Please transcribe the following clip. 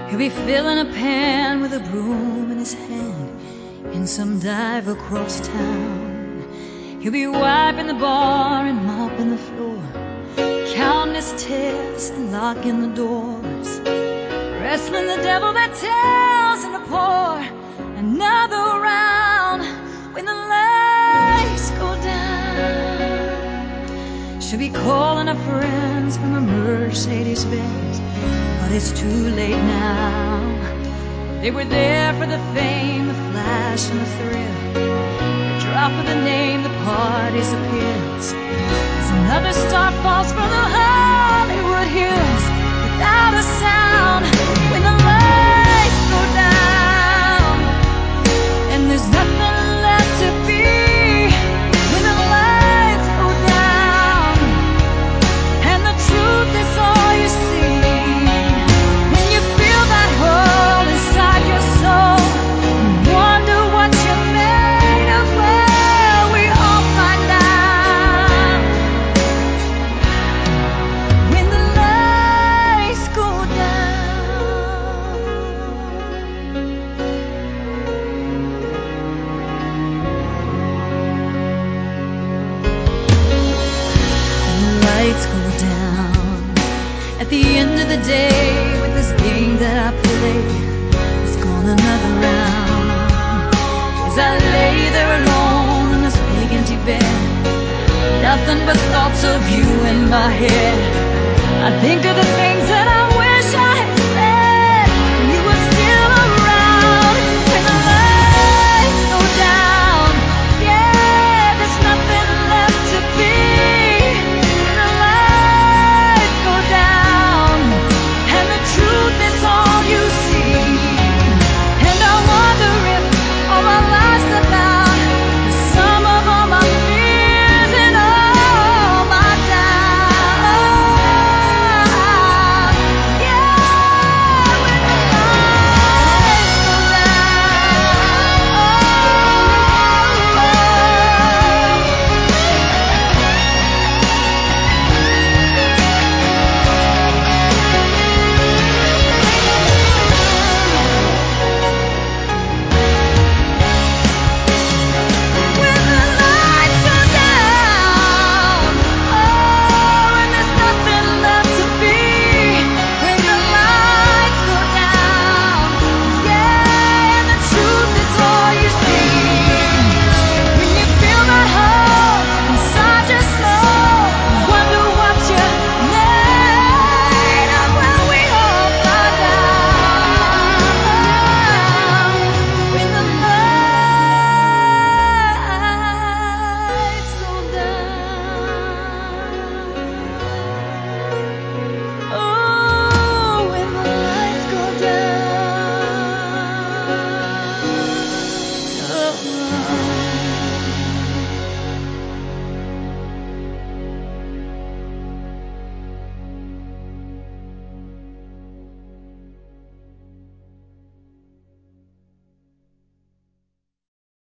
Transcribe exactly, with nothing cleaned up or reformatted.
He'll be filling a pan with a broom in his hand in some dive across town. He'll be wiping the bar and mopping the floor, counting his tips and locking the doors, wrestling the devil that tells him to pour another round when the lights go down. She'll be calling her friends from a Mercedes-Benz, but it's too late now. They were there for the fame, the flash and the thrill, the drop of the name, the party's appearance, as another star falls from the Hollywood hills without a sound when the lights go down and there's nothing left to be. When the lights go down and the truth is all you see, when you feel that hole inside your soul and wonder what you're made of, well, we all find out when the lights go down. When the lights go down at the end of the day, with this game that I play, it's gone another round. As I lay there alone in this big empty bed, nothing but thoughts of you in my head. I think of the things